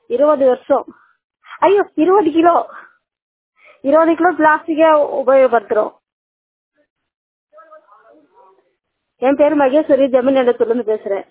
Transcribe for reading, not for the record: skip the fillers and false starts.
20 வருஷம். ஐயோ 20 kilo 20 kilo பிளாஸ்டிக்கே உபயோகப்படுத்துறோம். என் பேரு மகேஸ்வரி, ஜமீன் இடத்துல இருந்து பேசுறேன்.